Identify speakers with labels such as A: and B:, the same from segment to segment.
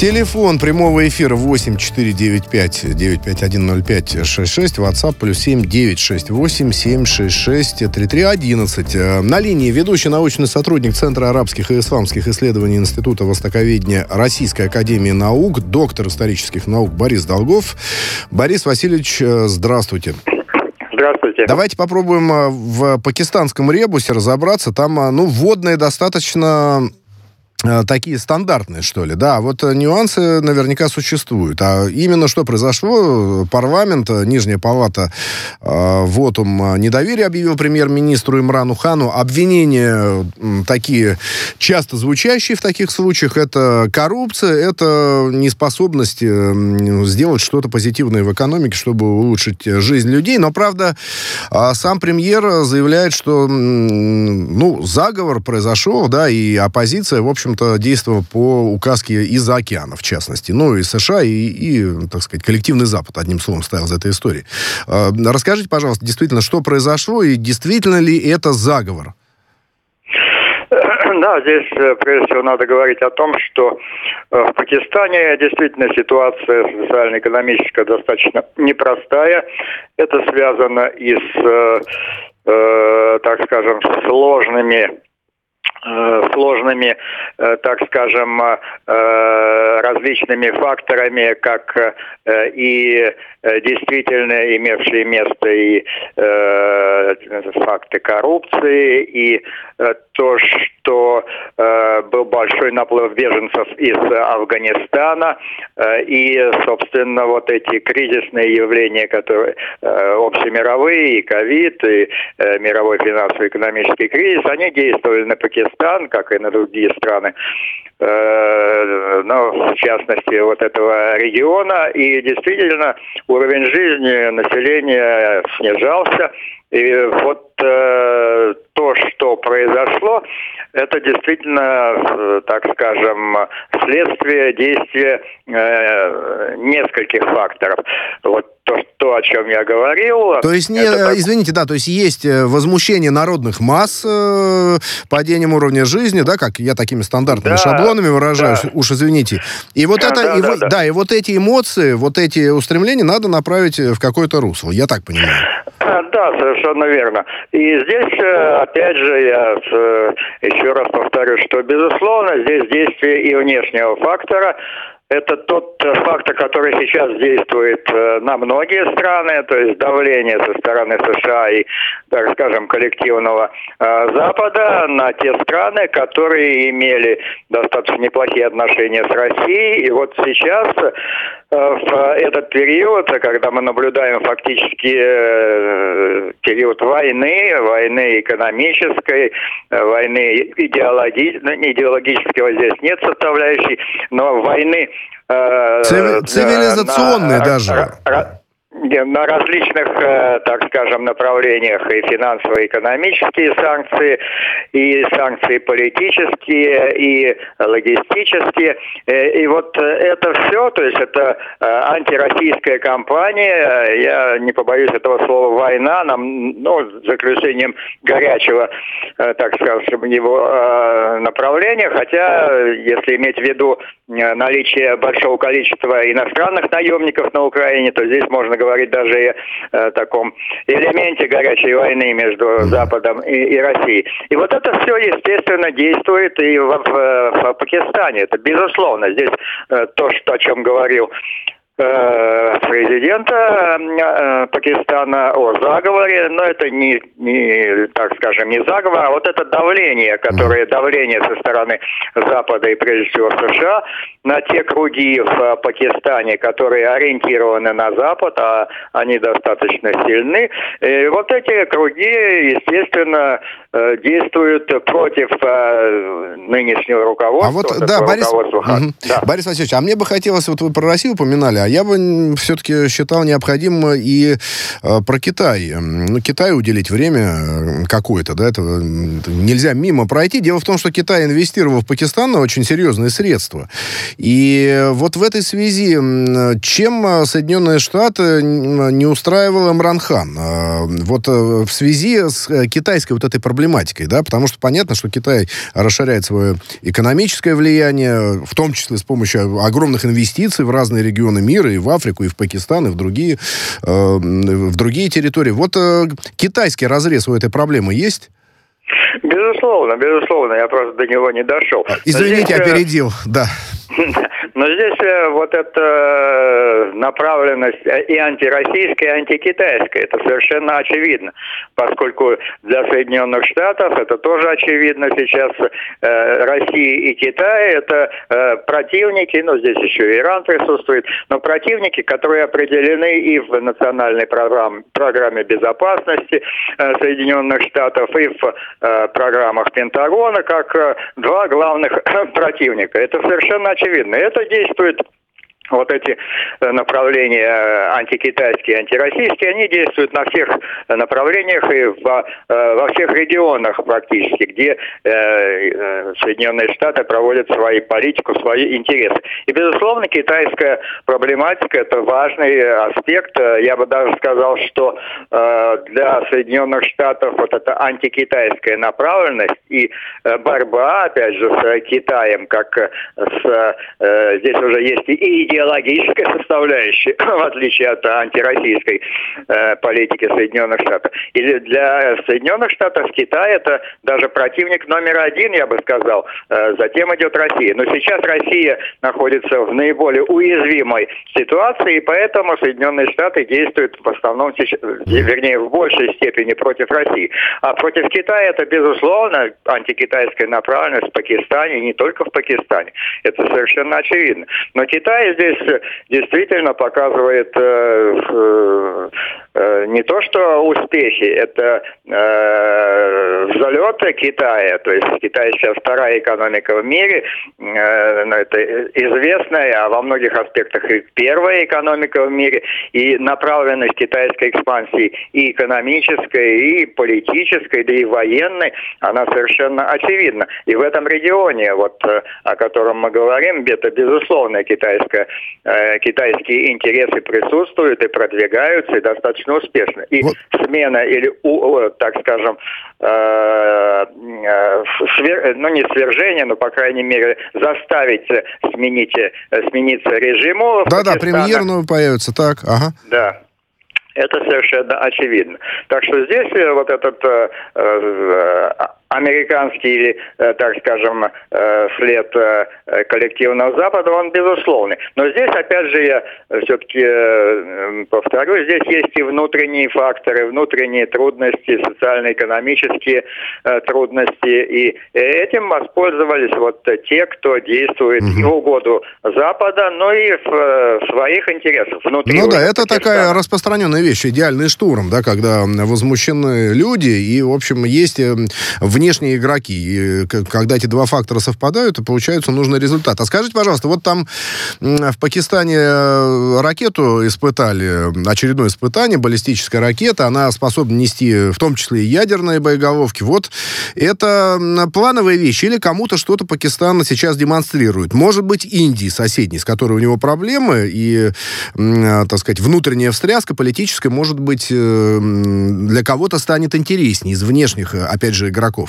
A: Телефон прямого эфира 8495-951-0566. WhatsApp +7 968 766 3311. На линии ведущий научный сотрудник Центра арабских и исламских исследований Института востоковедения Российской академии наук, доктор исторических наук Борис Долгов. Борис Васильевич, здравствуйте.
B: Здравствуйте.
A: Давайте попробуем в пакистанском ребусе разобраться. Там, вводные достаточно такие стандартные, что ли. Да, вот нюансы наверняка существуют. А именно что произошло? Парламент, Нижняя палата, вотум недоверия объявил премьер-министру Имрану Хану. Обвинения такие часто звучащие в таких случаях. Это коррупция, это неспособность сделать что-то позитивное в экономике, чтобы улучшить жизнь людей. Но, правда, сам премьер заявляет, что заговор произошел, да, и оппозиция, в общем-то, действовала по указке из-за океана, в частности. И США, и, так сказать, коллективный Запад, одним словом, стоял за этой историей. Расскажите, пожалуйста, действительно, что произошло, и действительно ли это заговор?
B: Да, здесь, прежде всего, надо говорить о том, что в Пакистане действительно ситуация социально-экономическая достаточно непростая. Это связано и с, так скажем, сложными, так скажем, различными факторами, как и действительно имевшие место и факты коррупции, и то, что был большой наплыв беженцев из Афганистана, и, собственно, вот эти кризисные явления, которые общемировые, и ковид, и мировой финансово-экономический кризис, они действовали на Пакистан, как и на другие страны, в частности, вот этого региона, и действительно уровень жизни населения снижался. И вот то, что произошло, это действительно, так скажем, следствие действия нескольких факторов. Вот то, о чем я говорил.
A: То есть, извините, да, то есть есть возмущение народных масс падением уровня жизни, да, как я такими стандартными шаблонами выражаюсь, уж извините. И вот и вот эти эмоции, вот эти устремления надо направить в какое-то русло, я так понимаю.
B: Да, совершенно верно. И здесь, опять же, я еще раз повторю, что, безусловно, здесь действие и внешнего фактора. Это тот фактор, который сейчас действует на многие страны, то есть давление со стороны США и, так скажем, коллективного Запада на те страны, которые имели достаточно неплохие отношения с Россией. И вот сейчас, в этот период, когда мы наблюдаем фактически период войны экономической, войны идеологического здесь нет составляющей, но войны
A: цивилизационные даже.
B: На различных, так скажем, направлениях, и финансово-экономические санкции, и санкции политические, и логистические. И вот это все, то есть это антироссийская кампания, я не побоюсь этого слова, война, за исключением горячего, так скажем, его направления, хотя, если иметь в виду наличие большого количества иностранных наемников на Украине, то здесь можно говорить даже о таком элементе горячей войны между Западом и Россией. И вот это все, естественно, действует и в Пакистане. Это безусловно. Здесь то, о чем говорил президента Пакистана о заговоре, но это не так скажем, не заговор, а вот это давление со стороны Запада и прежде всего США на те круги в Пакистане, которые ориентированы на Запад, а они достаточно сильны. И вот эти круги, естественно, действуют против нынешнего руководства.
A: Борис Васильевич, а мне бы хотелось, вот вы про Россию упоминали, а я бы все-таки считал необходимо и про Китай. Китаю уделить время какое-то, да, это нельзя мимо пройти. Дело в том, что Китай инвестировал в Пакистан на очень серьезные средства. И вот в этой связи, чем Соединенные Штаты не устраивал Имран Хан? Вот в связи с китайской вот этой проблематикой проблематикой, да, потому что понятно, что Китай расширяет свое экономическое влияние, в том числе с помощью огромных инвестиций в разные регионы мира, и в Африку, и в Пакистан, и в другие территории. Вот китайский разрез у этой проблемы есть?
B: Безусловно, я просто до него не дошел.
A: Извините, опередил, да.
B: Но здесь вот эта направленность и антироссийская, и антикитайская, это совершенно очевидно, поскольку для Соединенных Штатов это тоже очевидно сейчас. Россия и Китай это противники, здесь еще и Иран присутствует, но противники, которые определены и в национальной программе безопасности Соединенных Штатов, и в программах Пентагона, как два главных противника. Это совершенно очевидно. Это действует. Вот эти направления антикитайские, антироссийские, они действуют на всех направлениях и во всех регионах практически, где Соединенные Штаты проводят свою политику, свои интересы. И, безусловно, китайская проблематика – это важный аспект. Я бы даже сказал, что для Соединенных Штатов вот эта антикитайская направленность и борьба, опять же, с Китаем, как здесь уже есть и идеологическая составляющая, в отличие от антироссийской политики Соединенных Штатов. И для Соединенных Штатов Китай это даже противник номер один, я бы сказал. Затем идет Россия. Но сейчас Россия находится в наиболее уязвимой ситуации, и поэтому Соединенные Штаты действуют в основном, вернее, в большей степени против России. А против Китая это, безусловно, антикитайская направленность в Пакистане, не только в Пакистане. Это совершенно очевидно. Но Китай здесь действительно показывает не то что успехи, это взлеты Китая. То есть Китай сейчас вторая экономика в мире, это известная, а во многих аспектах и первая экономика в мире. И направленность китайской экспансии и экономической, и политической, да и военной, она совершенно очевидна. И в этом регионе, вот о котором мы говорим, это безусловно китайские интересы присутствуют и продвигаются, и достаточно успешно. И смена или, так скажем, не свержение, но, по крайней мере, заставить смениться режиму.
A: Да-да, премьерную появится, так, ага.
B: Да. Это совершенно очевидно. Так что здесь вот этот американский, или, так скажем, след коллективного Запада, он безусловный. Но здесь, опять же, я все-таки повторю, здесь есть и внутренние факторы, внутренние трудности, социально-экономические трудности. И этим воспользовались вот те, кто действует и в угоду Запада, но и в своих интересах. Внутри
A: это такая распространенная вещь, идеальный штурм, да, когда возмущены люди, и, в общем, есть внешние игроки. И когда эти два фактора совпадают, то получается нужный результат. А скажите, пожалуйста, вот там в Пакистане ракету испытали, очередное испытание, баллистическая ракета, она способна нести в том числе и ядерные боеголовки. Вот это плановая вещь, или кому-то что-то Пакистан сейчас демонстрирует. Может быть, Индии соседней, с которой у него проблемы, и, так сказать, внутренняя встряска политическая, может быть, для кого-то станет интереснее из внешних, опять же, игроков.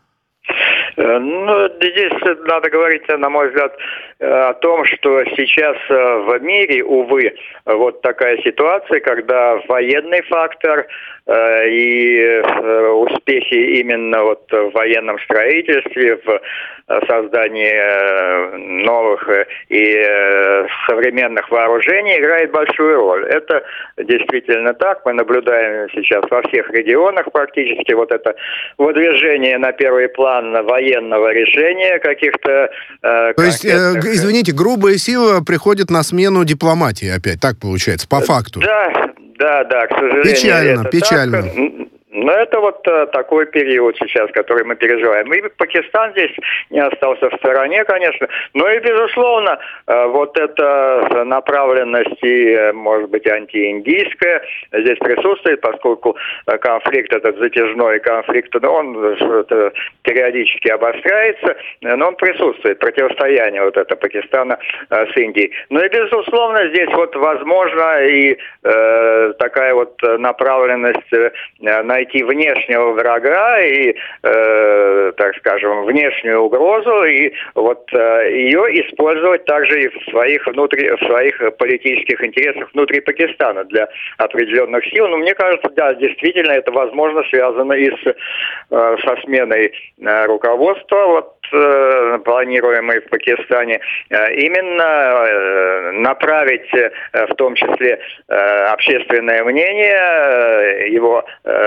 B: Здесь надо говорить, на мой взгляд, о том, что сейчас в мире, увы, вот такая ситуация, когда военный фактор и успехи именно вот в военном строительстве, в создании новых и современных вооружений играет большую роль. Это действительно так. Мы наблюдаем сейчас во всех регионах практически вот это выдвижение на первый план военного решения каких-то...
A: То есть, извините, грубая сила приходит на смену дипломатии опять, так получается, по факту?
B: Да, к сожалению.
A: Печально.
B: Так. Но это вот такой период сейчас, который мы переживаем. И Пакистан здесь не остался в стороне, конечно. Но и, безусловно, вот эта направленность, и, может быть, антииндийская здесь присутствует, поскольку конфликт, этот затяжной конфликт, он периодически обостряется, но он присутствует, противостояние вот это Пакистана с Индией. Ну и, безусловно, здесь вот возможно и такая вот направленность найти найти внешнего врага и, так скажем, внешнюю угрозу, и вот ее использовать также и в своих политических интересах внутри Пакистана для определенных сил. Но мне кажется, да, действительно, это, возможно, связано и со сменой руководства, вот, планируемой в Пакистане, именно направить в том числе общественное мнение, его,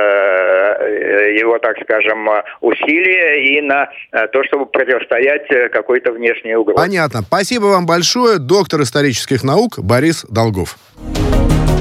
B: так скажем, усилия и на то, чтобы противостоять какой-то внешней угрозе.
A: Понятно. Спасибо вам большое. Доктор исторических наук Борис Долгов.